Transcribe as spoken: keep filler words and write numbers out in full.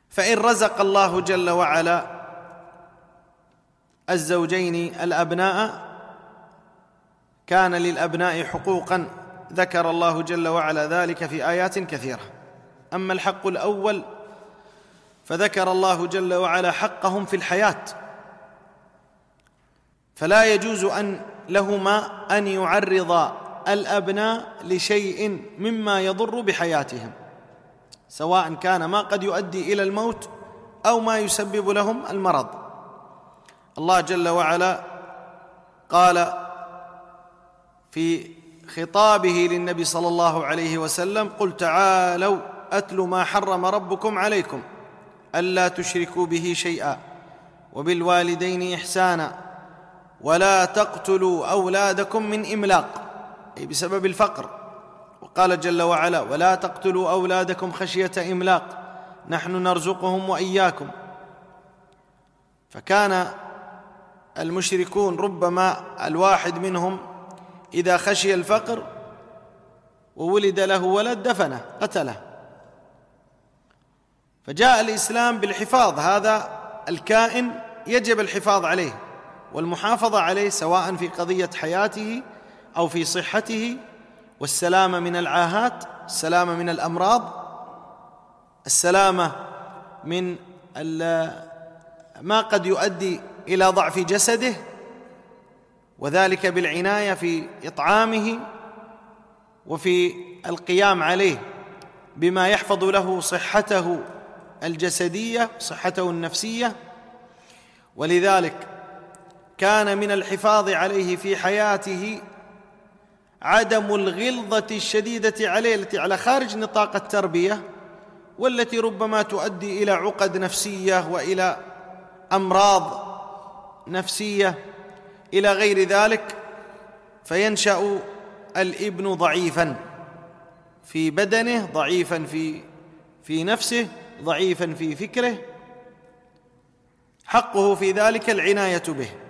فإن رزق الله جل وعلا الزوجين الأبناء كان للأبناء حقوقا ذكر الله جل وعلا ذلك في آيات كثيرة. أما الحق الأول فذكر الله جل وعلا حقهم في الحياة، فلا يجوز أن لهما أن يعرضا الأبناء لشيء مما يضر بحياتهم، سواء كان ما قد يؤدي إلى الموت أو ما يسبب لهم المرض. الله جل وعلا قال في خطابه للنبي صلى الله عليه وسلم: قل تعالوا أتل ما حرم ربكم عليكم ألا تشركوا به شيئا وبالوالدين إحسانا ولا تقتلوا أولادكم من إملاق، أي بسبب الفقر. وقال جل وعلا: ولا تقتلوا أولادكم خشية إملاق نحن نرزقهم وإياكم. فكان المشركون ربما الواحد منهم إذا خشي الفقر وولد له ولد دفنه قتله، فجاء الإسلام بالحفاظ، هذا الكائن يجب الحفاظ عليه والمحافظة عليه، سواء في قضية حياته أو في صحته، والسلامة من العاهات، السلامة من الأمراض، السلامة من ما قد يؤدي إلى ضعف جسده، وذلك بالعناية في إطعامه وفي القيام عليه بما يحفظ له صحته الجسدية صحته النفسية. ولذلك كان من الحفاظ عليه في حياته عدم الغلظة الشديدة عليه التي على خارج نطاق التربية، والتي ربما تؤدي إلى عقد نفسية وإلى أمراض نفسية إلى غير ذلك، فينشأ الابن ضعيفاً في بدنه، ضعيفاً في في نفسه، ضعيفاً في فكره. حقه في ذلك العناية به.